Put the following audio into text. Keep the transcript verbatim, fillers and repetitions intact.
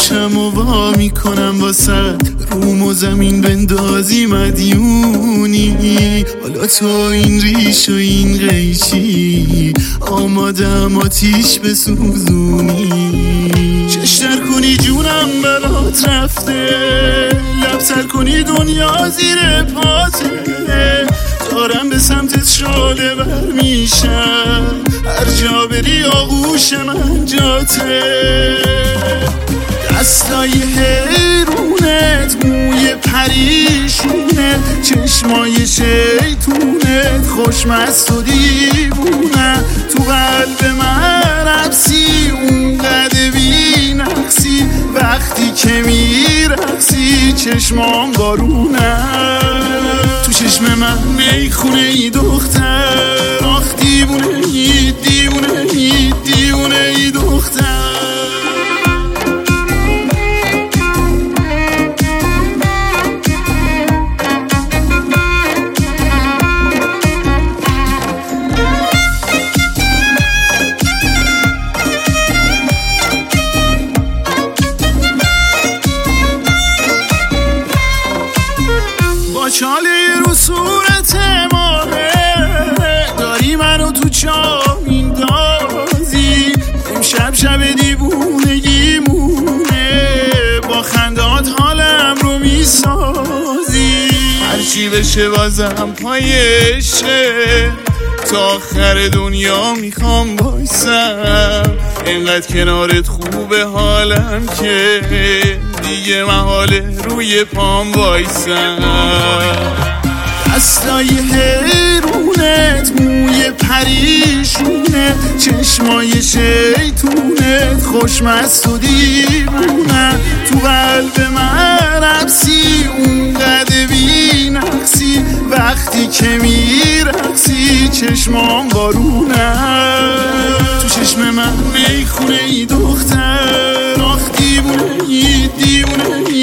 گوشم و وا میکنم واسد روم و زمین بندازی مدیونی. حالا تو این ریش و این قیچی آمادم آتیش بسوزونی. چشتر کنی جونم برات رفته، لبتر کنی دنیا زیر پاته. دارم به سمتت شاله بر میشم، هر جا بری آغوش من جاته. دستای حیرونت، موی پریشونت، چشمای شیطونت، خوشمست و دیوونه. تو قلب من حبسی، اونقدر بی نقصی، وقتی که میرقصی چشمام بارونه. تو چشم من میخونه ای دختر، آخ دیوونه ای دیوونه ای دیوونه ای دختر. چاله رو صورت ماره داری منو تو چا میندازی. امشب شب دیوونگی مونه، با خندات حالم رو میسازی. هرچی بشه بازم پایشه، تا آخر دنیا میخوام بایسم. اینقدر کنارت خوبه حالم که دیگه محاله روی پام بایسم. دستای حیرونت، موی پریشونت، چشمای شیطونت، خوشمست و دیوونه. تو قلب من حبسی، اونقدر بی نقصی، وقتی که میرقصی چشمام بارونه. تو چشم من میخونه ای دختر، آخ دیوونه ای دیوونه ای